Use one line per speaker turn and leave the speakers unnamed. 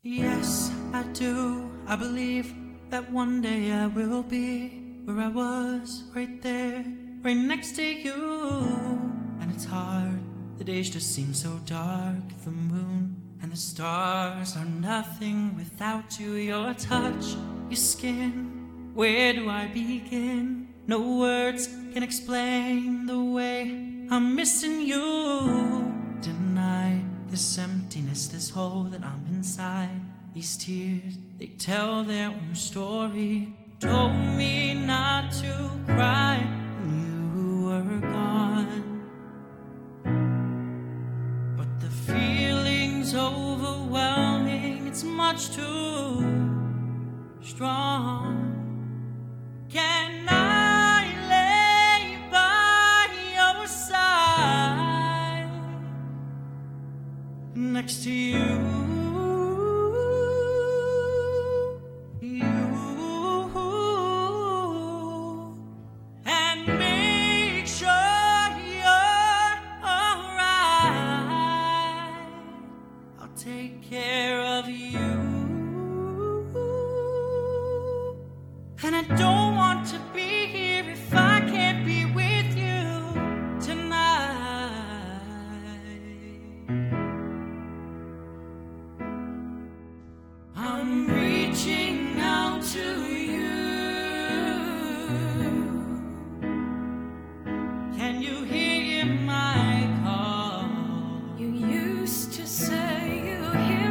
Yes, I do. I believe that one day I will be where I was, right there, right next to you. And it's hard, the days just seem so dark. The moon and the stars are nothing without you. Your touch, your skin, where do I begin? No words can explain the way I'm missing you. Deny this emptiness, this hole that I'm inside. These tears, they tell their own story. Told me not to cry when you were gone, but the feeling's overwhelming. It's much too strong. Can I lay by your side next to you? And make sure you're alright. I'll take care of you. And I don't want to be here if I can't be with you tonight. I'm reaching out to you. Can you hear my call?
You used to say you hear